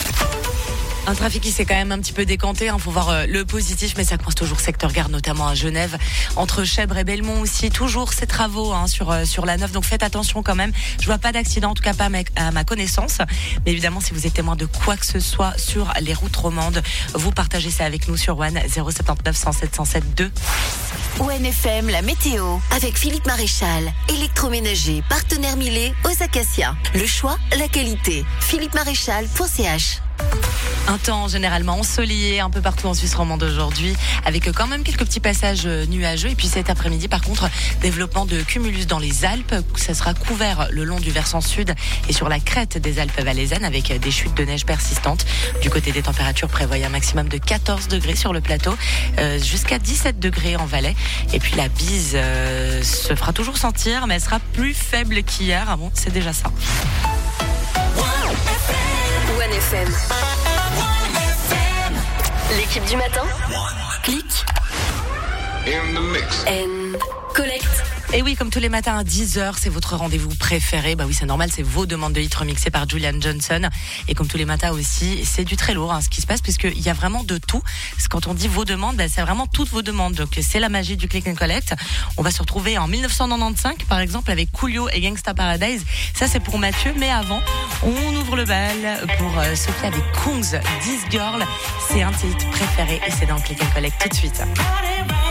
Un trafic qui s'est quand même un petit peu décanté, faut voir le positif, mais ça coince toujours secteur gare, notamment à Genève, entre Chèvres et Belmont aussi, toujours ces travaux sur la 9, donc faites attention quand même. Je vois pas d'accident, en tout cas pas à ma connaissance, mais évidemment si vous êtes témoin de quoi que ce soit sur les routes romandes, vous partagez ça avec nous sur One 079 107 107 2. One FM, la météo, avec Philippe Maréchal, électroménager, partenaire Millet, aux Acacias. Le choix, la qualité. philippemaréchal.ch. Un temps généralement ensoleillé un peu partout en Suisse romande aujourd'hui, avec quand même quelques petits passages nuageux. Et puis cet après-midi, par contre, développement de cumulus dans les Alpes. Ça sera couvert le long du versant sud et sur la crête des Alpes valaisannes, avec des chutes de neige persistantes. Du côté des températures, prévoyez un maximum de 14 degrés sur le plateau, jusqu'à 17 degrés en Valais. Et puis la bise se fera toujours sentir, mais elle sera plus faible qu'hier. Ah bon, c'est déjà ça. One FM. L'équipe du matin. Clique. And collect. Et oui, comme tous les matins à 10h, c'est votre rendez-vous préféré. Bah oui, c'est normal, c'est vos demandes de hits remixées par Julian Johnson. Et comme tous les matins aussi, c'est du très lourd ce qui se passe, puisqu'il y a vraiment de tout. Parce que quand on dit vos demandes, c'est vraiment toutes vos demandes. Donc c'est la magie du click and collect. On va se retrouver en 1995, par exemple, avec Coolio et Gangsta Paradise. Ça, c'est pour Mathieu. Mais avant, on ouvre le bal pour Sophie avec Kungs, This Girl. C'est un de ses hits préférés et c'est dans le click and collect tout de suite.